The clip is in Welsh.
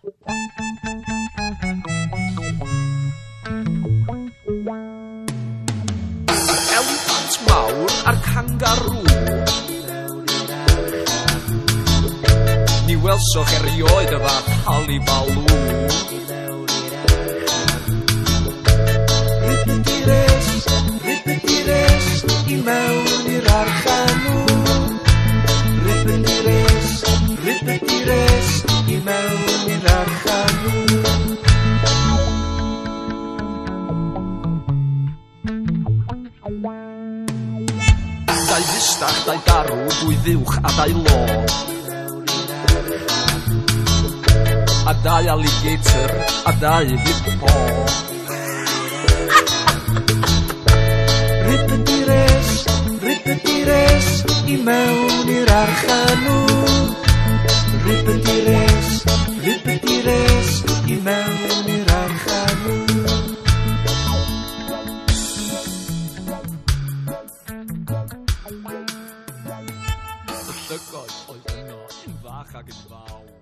Eliffant mawr a'r kangaroo. Ni welsoch erioed y fath halibaloo. Ripetires I mewn i'r archanw. Ripetires I mewn i'r archanw. Dau fistach, dau darw, dwy ddiwch a dau lo. A dau alligator, a dau hippo. Ripetires I mewn i'r archanw. Ripetires I mewn i'r archanw. Y llygoedd oedd yno yn fach ac yn fawr.